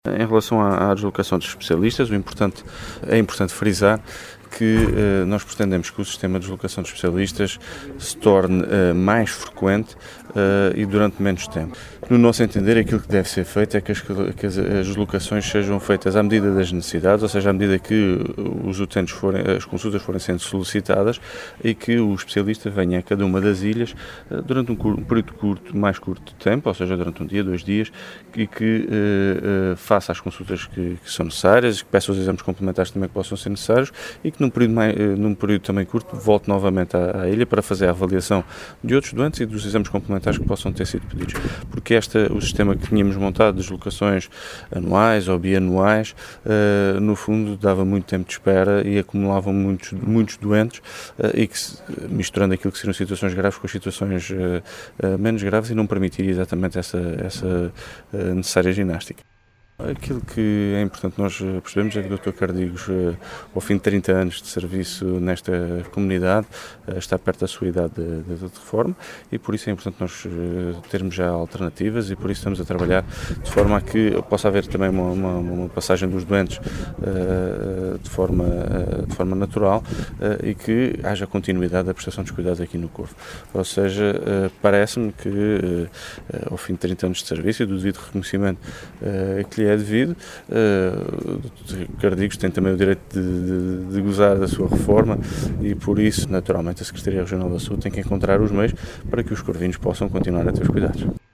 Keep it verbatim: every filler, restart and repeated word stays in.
Em relação à, à deslocação de especialistas, o importante, é importante frisar que eh, nós pretendemos que o sistema de deslocação de especialistas se torne eh, mais frequente eh, e durante menos tempo. No nosso entender, aquilo que deve ser feito é que as, que as, as deslocações sejam feitas à medida das necessidades, ou seja, à medida que os utentes forem, as consultas forem sendo solicitadas e que o especialista venha a cada uma das ilhas eh, durante um, um período curto, mais curto de tempo, ou seja, durante um dia, dois dias, e que eh, eh, faça as consultas que, que são necessárias, que peça os exames complementares também que possam ser necessários e que num período, mais, num período também curto volte novamente à, à ilha para fazer a avaliação de outros doentes e dos exames complementares que possam ter sido pedidos. Porque esta, o sistema que tínhamos montado de deslocações anuais ou bianuais, uh, no fundo dava muito tempo de espera e acumulavam muitos, muitos doentes uh, e que, misturando aquilo que seriam situações graves com as situações uh, uh, menos graves e não permitiria exatamente essa, essa uh, necessária ginástica. Aquilo que é importante nós percebemos é que o doutor Cardigos, ao fim de trinta anos de serviço nesta comunidade, está perto da sua idade de, de, de reforma e por isso é importante nós termos já alternativas e por isso estamos a trabalhar de forma a que possa haver também uma, uma, uma passagem dos doentes uh, de, forma, uh, de forma natural uh, e que haja continuidade da prestação dos cuidados aqui no Corvo. Ou seja, uh, parece-me que uh, ao fim de trinta anos de serviço e do devido reconhecimento uh, que lhe é devido, uh, o doutor Cardigos tem também o direito de, de, de gozar da sua reforma e por isso, naturalmente, a Secretaria Regional da Saúde tem que encontrar os meios para que os corvinos possam continuar a ter os cuidados.